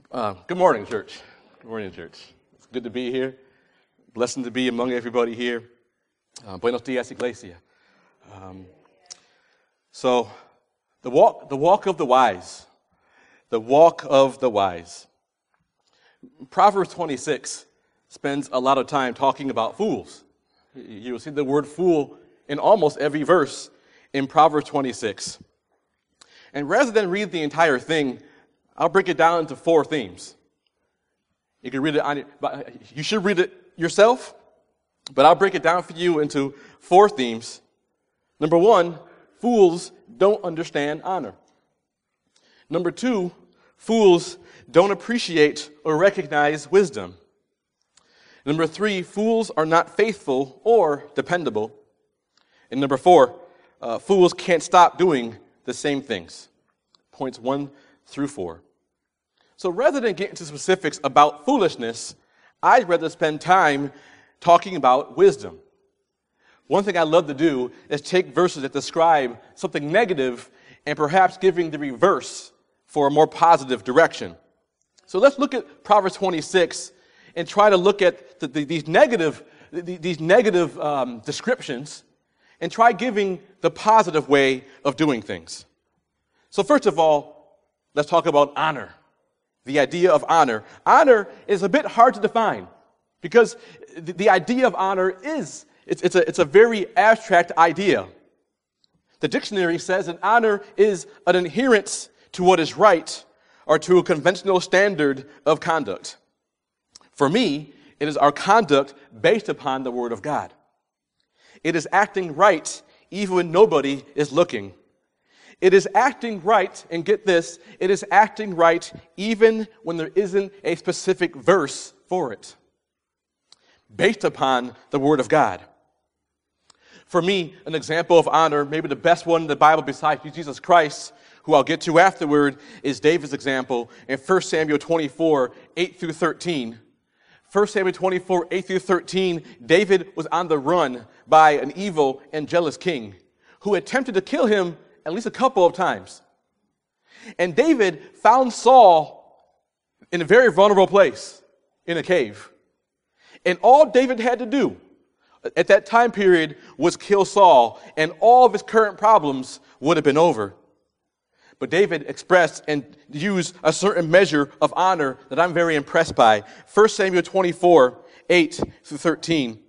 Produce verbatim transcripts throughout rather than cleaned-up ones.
Uh, good morning, church. Good morning, church. It's good to be here. Blessing to be among everybody here. Uh, Buenos dias, Iglesia. Um, so, the walk, the walk of the wise. The walk of the wise. Proverbs twenty-six spends a lot of time talking about fools. You'll see the word fool in almost every verse in Proverbs twenty-six. And rather than read the entire thing, I'll break it down into four themes. You can read it on but you should read it yourself, but I'll break it down for you into four themes. Number one, fools don't understand honor. Number two, fools don't appreciate or recognize wisdom. Number three, fools are not faithful or dependable. And number four, uh, fools can't stop doing the same things. Points one through four. So rather than get into specifics about foolishness, I'd rather spend time talking about wisdom. One thing I love to do is take verses that describe something negative and perhaps giving the reverse for a more positive direction. So let's look at Proverbs twenty-six and try to look at the, the, these negative, the, these negative um, descriptions and try giving the positive way of doing things. So first of all, let's talk about honor. The idea of honor. Honor is a bit hard to define because the, the idea of honor is, it's, it's, a, it's a very abstract idea. The dictionary says that honor is an adherence to what is right or to a conventional standard of conduct. For me, it is our conduct based upon the Word of God. It is acting right even when nobody is looking. It is acting right, and get this, it is acting right even when there isn't a specific verse for it, based upon the Word of God. For me, an example of honor, maybe the best one in the Bible besides Jesus Christ, who I'll get to afterward, is David's example in First Samuel twenty-four, eight through thirteen. First Samuel twenty-four, eight through thirteen, David was on the run by an evil and jealous king who attempted to kill him at least a couple of times. And David found Saul in a very vulnerable place, in a cave. And all David had to do at that time period was kill Saul, and all of his current problems would have been over. But David expressed and used a certain measure of honor that I'm very impressed by. First Samuel twenty-four, eight through thirteen.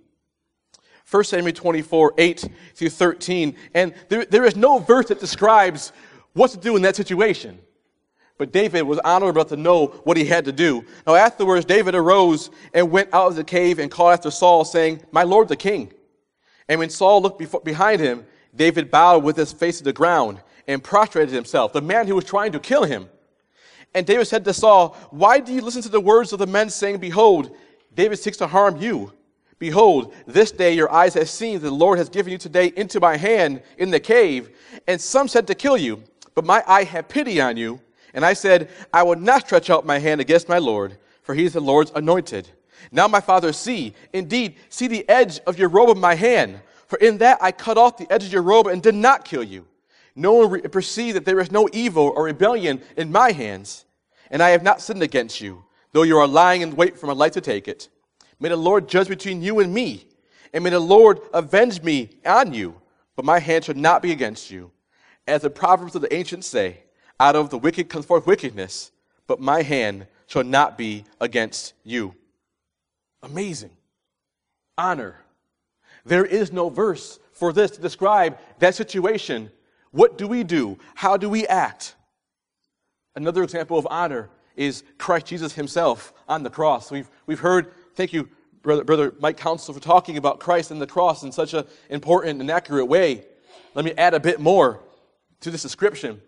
First Samuel twenty-four, eight through thirteen. And there, there is no verse that describes what to do in that situation. But David was honorable to know what he had to do. Now afterwards, David arose and went out of the cave and called after Saul, saying, "My lord the king." And when Saul looked before, behind him, David bowed with his face to the ground and prostrated himself, the man who was trying to kill him. And David said to Saul, "Why do you listen to the words of the men, saying, 'Behold, David seeks to harm you'? Behold, this day your eyes have seen that the Lord has given you today into my hand in the cave. And some said to kill you, but my eye had pity on you. And I said, I will not stretch out my hand against my Lord, for he is the Lord's anointed. Now my father, see, indeed, see the edge of your robe of my hand. For in that I cut off the edge of your robe and did not kill you. No one re- perceived that there is no evil or rebellion in my hands. And I have not sinned against you, though you are lying in wait for my life to take it. May the Lord judge between you and me, and may the Lord avenge me on you, but my hand shall not be against you. As the proverbs of the ancients say, out of the wicked comes forth wickedness, but my hand shall not be against you. Amazing. Honor. There is no verse for this to describe that situation. What do we do? How do we act? Another example of honor is Christ Jesus himself on the cross. We've, we've heard, thank you, Brother, Brother Mike Council, for talking about Christ and the cross in such an important and accurate way. Let me add a bit more to this description.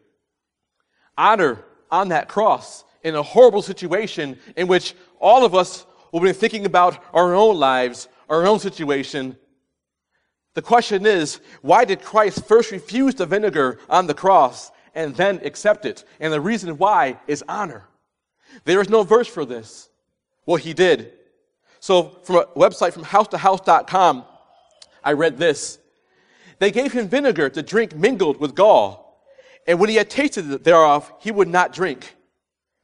Honor on that cross in a horrible situation in which all of us will be thinking about our own lives, our own situation. The question is, why did Christ first refuse the vinegar on the cross and then accept it? And the reason why is honor. There is no verse for this. Well, he did. So from a website from house to house dot com, I read this. They gave him vinegar to drink mingled with gall, and when he had tasted thereof, he would not drink.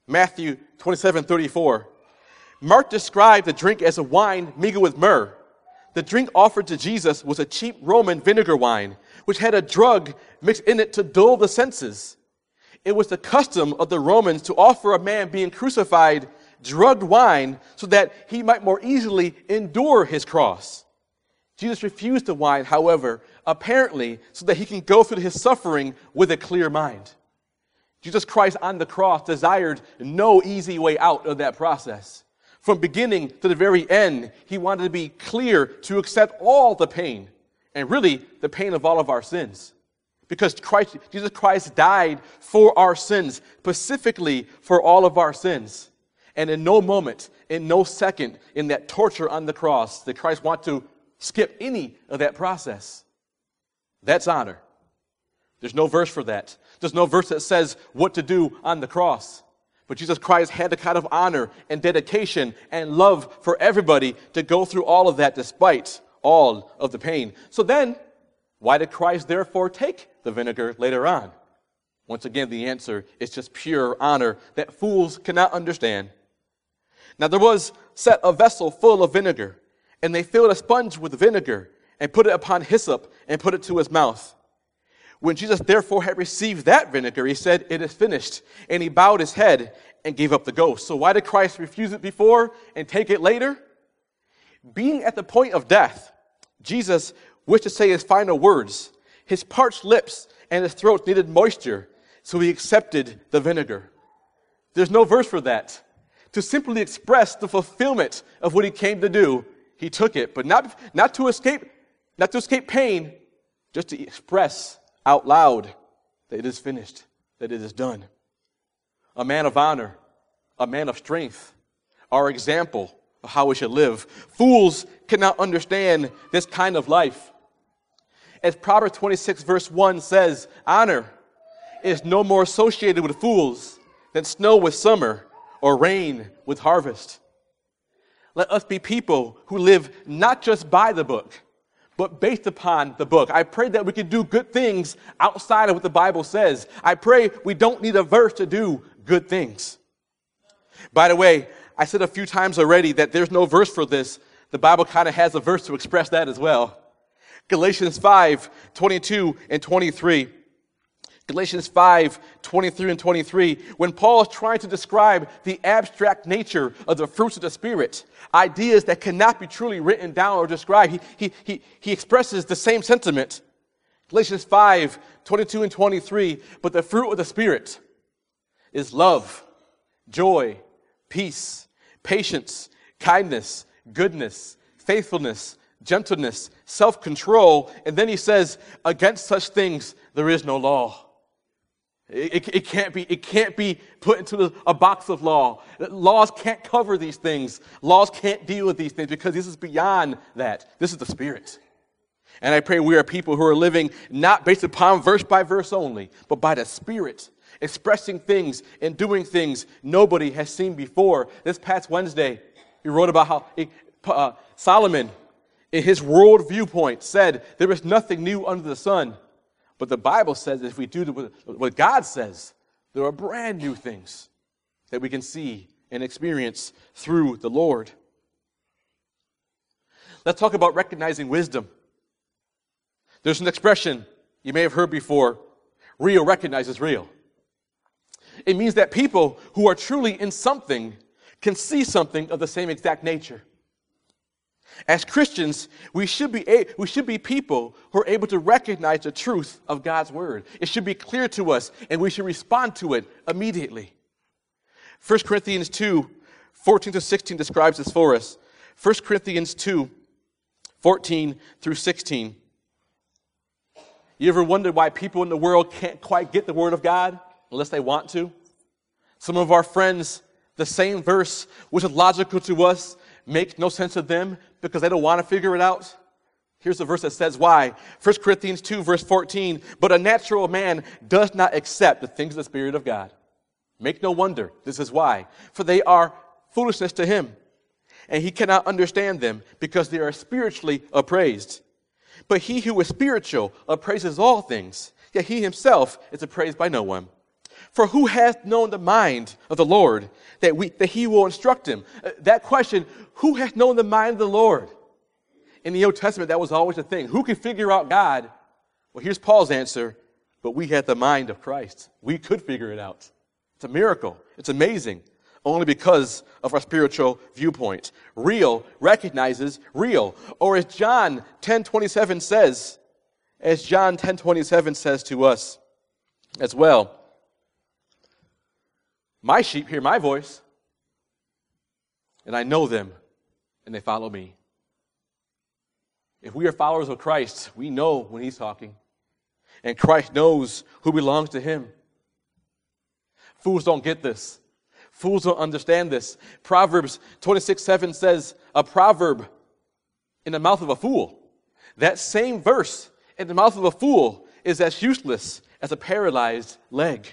Matthew twenty-seven thirty-four. Mark described the drink as a wine mingled with myrrh. The drink offered to Jesus was a cheap Roman vinegar wine, which had a drug mixed in it to dull the senses. It was the custom of the Romans to offer a man being crucified drugged wine so that he might more easily endure his cross. Jesus refused the wine, however, apparently so that he can go through his suffering with a clear mind. Jesus Christ on the cross desired no easy way out of that process. From beginning to the very end, he wanted to be clear to accept all the pain, and really the pain of all of our sins. Because Christ, Jesus Christ died for our sins, specifically for all of our sins. And in no moment, in no second, in that torture on the cross, did Christ want to skip any of that process. That's honor. There's no verse for that. There's no verse that says what to do on the cross. But Jesus Christ had the kind of honor and dedication and love for everybody to go through all of that despite all of the pain. So then, why did Christ therefore take the vinegar later on? Once again, the answer is just pure honor that fools cannot understand. Now there was set a vessel full of vinegar, and they filled a sponge with vinegar and put it upon hyssop and put it to his mouth. When Jesus therefore had received that vinegar, he said, "It is finished." And he bowed his head and gave up the ghost. So why did Christ refuse it before and take it later? Being at the point of death, Jesus wished to say his final words. His parched lips and his throat needed moisture, so he accepted the vinegar. There's no verse for that. To simply express the fulfillment of what he came to do, he took it, but not, not to escape, not to escape pain, just to express out loud that it is finished, that it is done. A man of honor, a man of strength, our example of how we should live. Fools cannot understand this kind of life. As Proverbs twenty-six verse one says, honor is no more associated with fools than snow with summer or rain with harvest. Let us be people who live not just by the book, but based upon the book. I pray that we can do good things outside of what the Bible says. I pray we don't need a verse to do good things. By the way, I said a few times already that there's no verse for this. The Bible kind of has a verse to express that as well. Galatians five, twenty-two and twenty-three. Galatians five, twenty-three and twenty-three, when Paul is trying to describe the abstract nature of the fruits of the Spirit, ideas that cannot be truly written down or described, he, he, he, he expresses the same sentiment. Galatians five, twenty-two and twenty-three, but the fruit of the Spirit is love, joy, peace, patience, kindness, goodness, faithfulness, gentleness, self-control. And then he says, against such things there is no law. It, it, it can't be, it can't be put into the, a box of law. Laws can't cover these things. Laws can't deal with these things because this is beyond that. This is the Spirit. And I pray we are people who are living not based upon verse by verse only, but by the Spirit, expressing things and doing things nobody has seen before. This past Wednesday, we wrote about how uh, Solomon, in his world viewpoint, said there is nothing new under the sun. But the Bible says that if we do what God says, there are brand new things that we can see and experience through the Lord. Let's talk about recognizing wisdom. There's an expression you may have heard before, real recognizes real. It means that people who are truly in something can see something of the same exact nature. As Christians, we should be a, we should be people who are able to recognize the truth of God's word. It should be clear to us, and we should respond to it immediately. First Corinthians two, fourteen to sixteen describes this for us. First Corinthians two, fourteen through sixteen. You ever wondered why people in the world can't quite get the word of God unless they want to? Some of our friends, the same verse, which is logical to us, makes no sense to them because they don't want to figure it out. Here's the verse that says why. First Corinthians two, verse fourteen, but a natural man does not accept the things of the Spirit of God. Make no wonder, this is why. For they are foolishness to him, and he cannot understand them because they are spiritually appraised. But he who is spiritual appraises all things, yet he himself is appraised by no one. For who hath known the mind of the Lord, that we that he will instruct him? Uh, that question, who hath known the mind of the Lord? In the Old Testament, that was always the thing. Who could figure out God? Well, here's Paul's answer. But we had the mind of Christ. We could figure it out. It's a miracle. It's amazing. Only because of our spiritual viewpoint. Real recognizes real. Or as John ten twenty-seven says, as John ten twenty-seven says to us as well, my sheep hear my voice, and I know them, and they follow me. If we are followers of Christ, we know when he's talking. And Christ knows who belongs to him. Fools don't get this. Fools don't understand this. Proverbs twenty-six seven says, a proverb in the mouth of a fool. That same verse in the mouth of a fool is as useless as a paralyzed leg.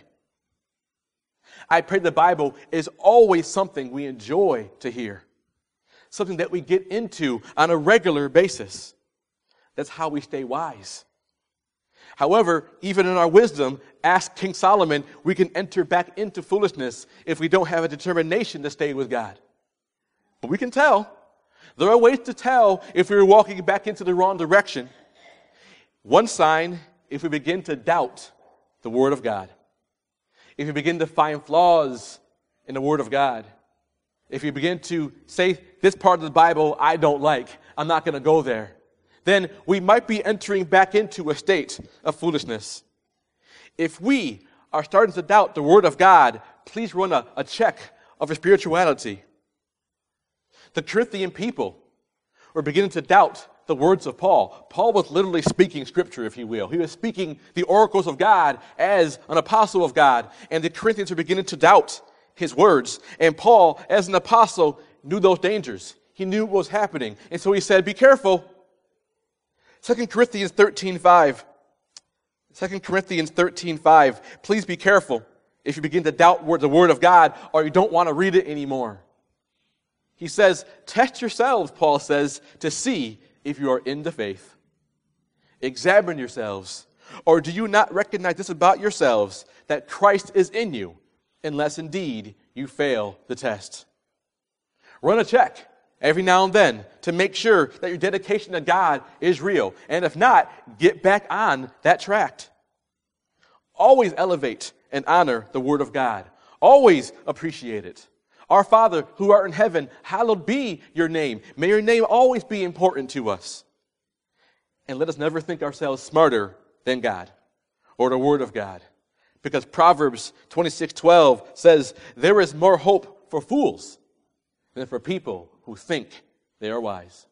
I pray the Bible is always something we enjoy to hear. Something that we get into on a regular basis. That's how we stay wise. However, even in our wisdom, ask King Solomon, we can enter back into foolishness if we don't have a determination to stay with God. But we can tell. There are ways to tell if we're walking back into the wrong direction. One sign, if we begin to doubt the Word of God. If we begin to find flaws in the Word of God. If you begin to say, this part of the Bible I don't like, I'm not going to go there, then we might be entering back into a state of foolishness. If we are starting to doubt the Word of God, please run a, a check of your spirituality. The Corinthian people were beginning to doubt the words of Paul. Paul was literally speaking Scripture, if you will. He was speaking the oracles of God as an apostle of God, and the Corinthians were beginning to doubt his words. And Paul, as an apostle, knew those dangers. He knew what was happening. And so he said, be careful. Second Corinthians thirteen five. Second Corinthians thirteen five. Please be careful if you begin to doubt the Word of God or you don't want to read it anymore. He says, test yourselves, Paul says, to see if you are in the faith. Examine yourselves. Or do you not recognize this about yourselves, that Christ is in you, unless indeed you fail the test? Run a check every now and then to make sure that your dedication to God is real. And if not, get back on that track. Always elevate and honor the Word of God. Always appreciate it. Our Father, who art in heaven, hallowed be your name. May your name always be important to us. And let us never think ourselves smarter than God or the Word of God. Because Proverbs twenty-six twelve says, there is more hope for fools than for people who think they are wise.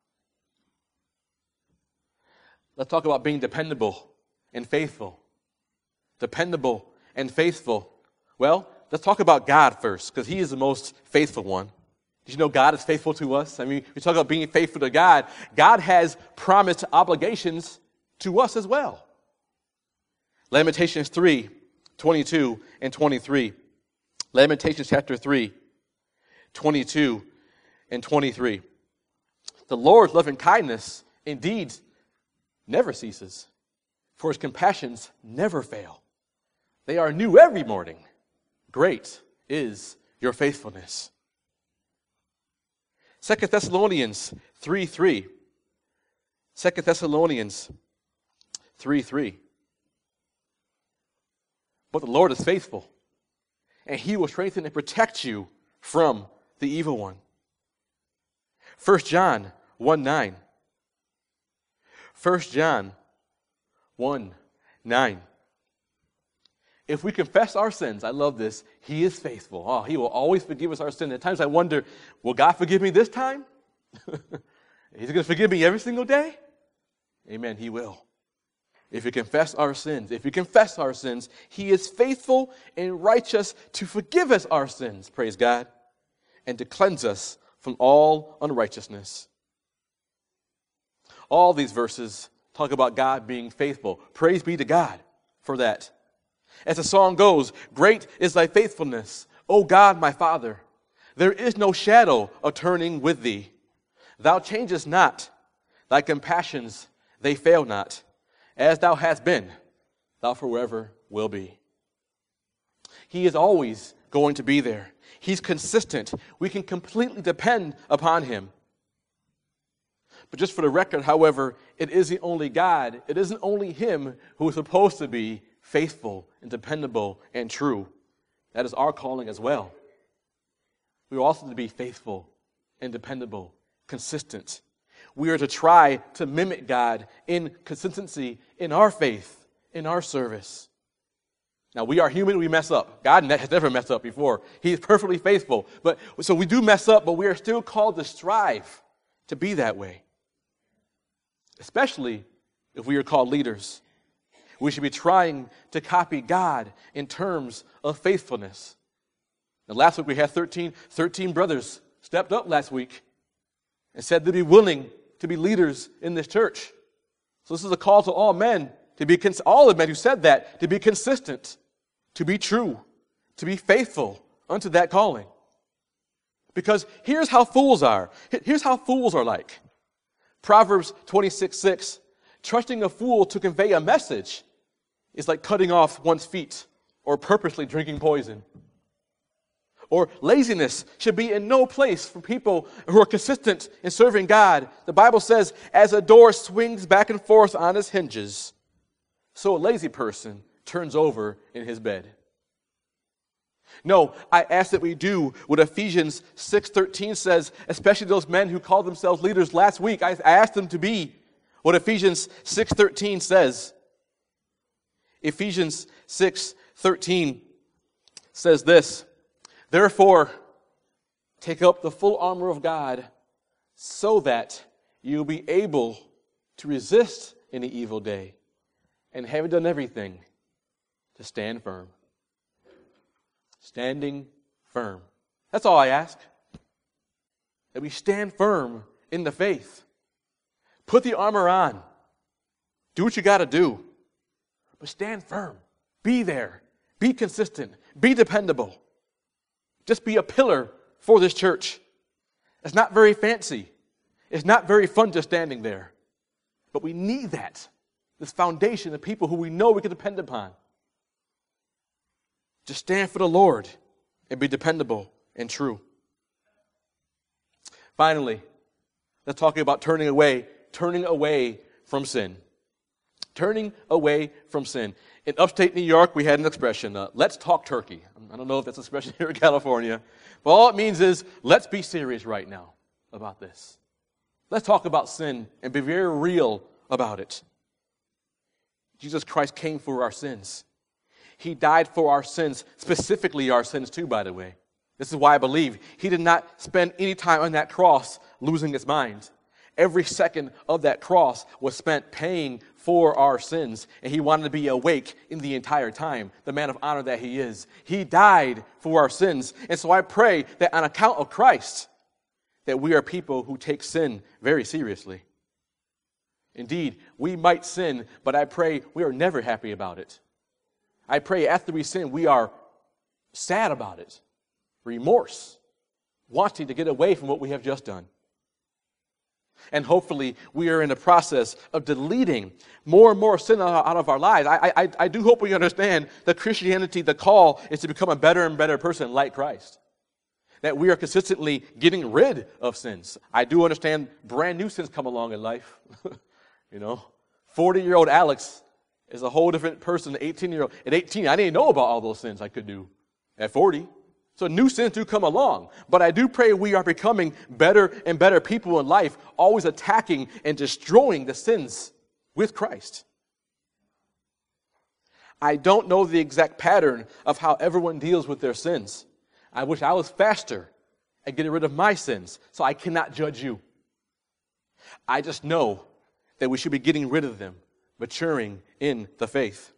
Let's talk about being dependable and faithful. Dependable and faithful. Well, let's talk about God first, because he is the most faithful one. Did you know God is faithful to us? I mean, we talk about being faithful to God. God has promised obligations to us as well. Lamentations three, twenty-two and twenty-three. Lamentations chapter three, twenty-two and twenty-three. The Lord's loving kindness indeed never ceases, for his compassions never fail. They are new every morning. Great is your faithfulness. Second Thessalonians three three. Second Thessalonians three three. But the Lord is faithful, and he will strengthen and protect you from the evil one. First John one nine. First John one nine. If we confess our sins, I love this, he is faithful. Oh, he will always forgive us our sins. At times I wonder, will God forgive me this time? He's going to forgive me every single day? Amen, he will. If we confess our sins, if we confess our sins, he is faithful and righteous to forgive us our sins, praise God, and to cleanse us from all unrighteousness. All these verses talk about God being faithful. Praise be to God for that. As the song goes, great is thy faithfulness, O God my Father. There is no shadow of turning with thee. Thou changest not. Thy compassions, they fail not. As thou hast been, thou forever will be. He is always going to be there. He's consistent. We can completely depend upon him. But just for the record, however, it isn't only God, it isn't only him who is supposed to be faithful and dependable and true. That is our calling as well. We are also to be faithful and dependable, consistent. We are to try to mimic God in consistency in our faith, in our service. Now, we are human, we mess up. God has never messed up before. He is perfectly faithful. But so we do mess up, but we are still called to strive to be that way. Especially if we are called leaders. We should be trying to copy God in terms of faithfulness. Now, last week we had thirteen, thirteen brothers stepped up last week and said to be willing to be leaders in this church. So this is a call to all men, to be cons- all the men who said that, to be consistent, to be true, to be faithful unto that calling. Because here's how fools are. Here's how fools are like. Proverbs twenty-six six, trusting a fool to convey a message is like cutting off one's feet or purposely drinking poison. Or laziness should be in no place for people who are consistent in serving God. The Bible says, as a door swings back and forth on its hinges, so a lazy person turns over in his bed. No, I ask that we do what Ephesians six thirteen says, especially those men who called themselves leaders last week. I asked them to be what Ephesians six thirteen says. Ephesians six thirteen says this, therefore, take up the full armor of God so that you'll be able to resist in the evil day, and having done everything, to stand firm. Standing firm. That's all I ask. That we stand firm in the faith. Put the armor on. Do what you got to do. But stand firm. Be there. Be consistent. Be dependable. Just be a pillar for this church. It's not very fancy. It's not very fun just standing there. But we need that. This foundation of people who we know we can depend upon. Just stand for the Lord and be dependable and true. Finally, let's talk about turning away, turning away from sin. Turning away from sin. In upstate New York, we had an expression, uh, let's talk turkey. I don't know if that's an expression here in California, but all it means is, let's be serious right now about this. Let's talk about sin and be very real about it. Jesus Christ came for our sins. He died for our sins, specifically our sins too, by the way. This is why I believe he did not spend any time on that cross losing his mind. Every second of that cross was spent paying for our sins, and he wanted to be awake in the entire time, the man of honor that he is. He died for our sins, and so I pray that on account of Christ, that we are people who take sin very seriously. Indeed, we might sin, but I pray we are never happy about it. I pray after we sin, we are sad about it, remorse, wanting to get away from what we have just done. And hopefully, we are in the process of deleting more and more sin out of our lives. I, I, I do hope we understand that Christianity, the call, is to become a better and better person like Christ. That we are consistently getting rid of sins. I do understand brand new sins come along in life. You know, forty-year-old Alex is a whole different person than eighteen-year-old. At eighteen, I didn't know about all those sins I could do. At forty. So new sins do come along. But I do pray we are becoming better and better people in life, always attacking and destroying the sins with Christ. I don't know the exact pattern of how everyone deals with their sins. I wish I was faster at getting rid of my sins, so I cannot judge you. I just know that we should be getting rid of them, maturing in the faith.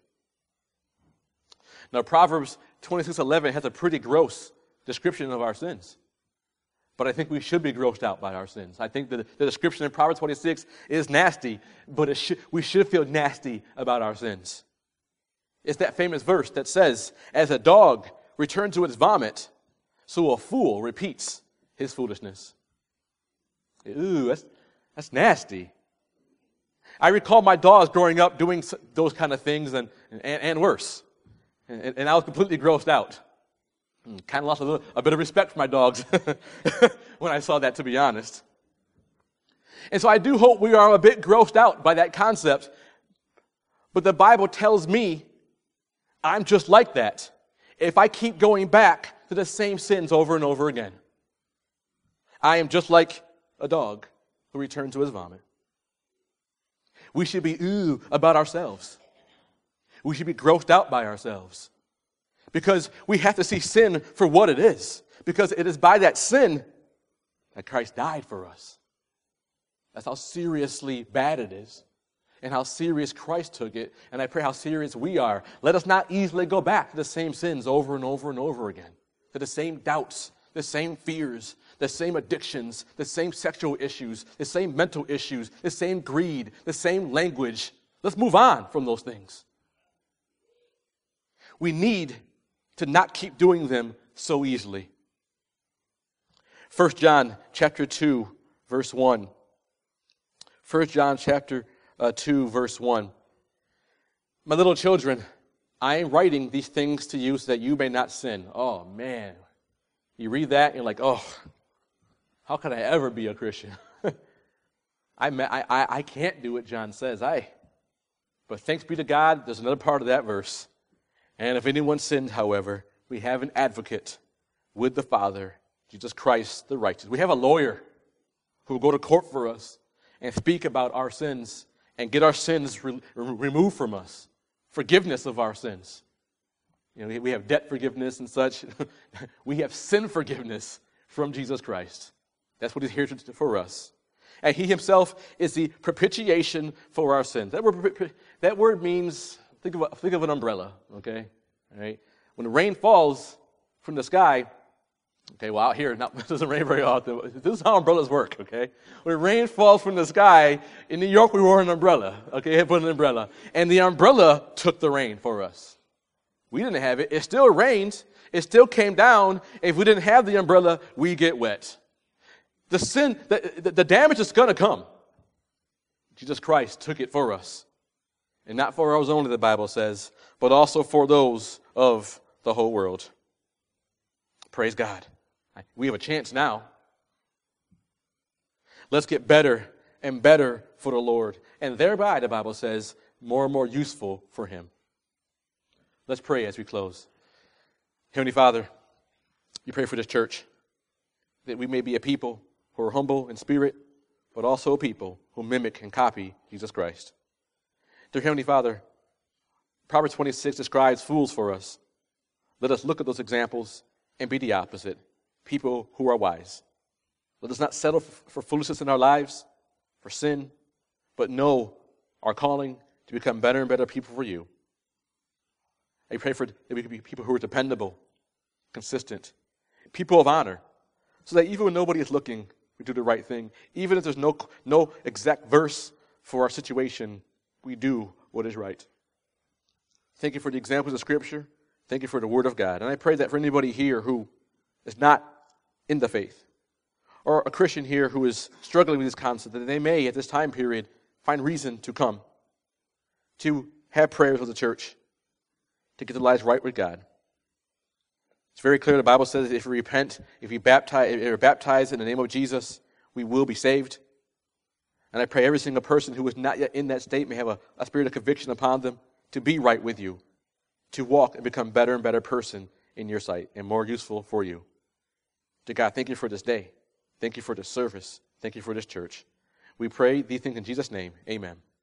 Now, Proverbs twenty-six eleven has a pretty gross description of our sins. But I think we should be grossed out by our sins. I think that the description in Proverbs twenty-six is nasty, but it should, we should feel nasty about our sins. It's that famous verse that says, as a dog returns to its vomit, so a fool repeats his foolishness. Ooh, that's, that's nasty. I recall my dogs growing up doing those kind of things and, and, and worse. And, and I was completely grossed out. Kind of lost a, little, a bit of respect for my dogs when I saw that, to be honest. And so I do hope we are a bit grossed out by that concept. But the Bible tells me I'm just like that if I keep going back to the same sins over and over again. I am just like a dog who returned to his vomit. We should be ooh about ourselves. We should be grossed out by ourselves. Because we have to see sin for what it is. Because it is by that sin that Christ died for us. That's how seriously bad it is. And how serious Christ took it. And I pray how serious we are. Let us not easily go back to the same sins over and over and over again. To the same doubts, the same fears, the same addictions, the same sexual issues, the same mental issues, the same greed, the same language. Let's move on from those things. We need to not keep doing them so easily. First John chapter two, verse one. First John chapter uh, two, verse one. My little children, I am writing these things to you so that you may not sin. Oh, man. You read that and you're like, oh, how could I ever be a Christian? I, I, I can't do it, John says. I, but thanks be to God, there's another part of that verse. And if anyone sinned, however, we have an advocate with the Father, Jesus Christ the righteous. We have a lawyer who will go to court for us and speak about our sins and get our sins re- removed from us. Forgiveness of our sins. You know, we have debt forgiveness and such. We have sin forgiveness from Jesus Christ. That's what he's here to, for us. And he himself is the propitiation for our sins. That word, that word means, think of, a, think of an umbrella, okay? All right? When the rain falls from the sky, okay, well, out here, not, it doesn't rain very often. This is how umbrellas work, okay? When rain falls from the sky, in New York, we wore an umbrella, okay? I put an umbrella. And the umbrella took the rain for us. We didn't have it. It still rained. It still came down. If we didn't have the umbrella, we get wet. The sin, the, the, the damage is going to come. Jesus Christ took it for us. And not for ours only, the Bible says, but also for those of the whole world. Praise God. We have a chance now. Let's get better and better for the Lord. And thereby, the Bible says, more and more useful for him. Let's pray as we close. Heavenly Father, you pray for this church, that we may be a people who are humble in spirit, but also a people who mimic and copy Jesus Christ. Dear Heavenly Father, Proverbs twenty-six describes fools for us. Let us look at those examples and be the opposite, people who are wise. Let us not settle for foolishness in our lives, for sin, but know our calling to become better and better people for you. I pray for that we can be people who are dependable, consistent, people of honor, so that even when nobody is looking, we do the right thing. Even if there's no, no exact verse for our situation, we do what is right. Thank you for the examples of Scripture. Thank you for the Word of God. And I pray that for anybody here who is not in the faith, or a Christian here who is struggling with this concept, that they may, at this time period, find reason to come, to have prayers with the church, to get their lives right with God. It's very clear. The Bible says that if we repent, if we baptize, if we're baptized in the name of Jesus, we will be saved. And I pray every single person who is not yet in that state may have a, a spirit of conviction upon them to be right with you, to walk and become better and better person in your sight and more useful for you. To God, thank you for this day. Thank you for this service. Thank you for this church. We pray these things in Jesus' name. Amen.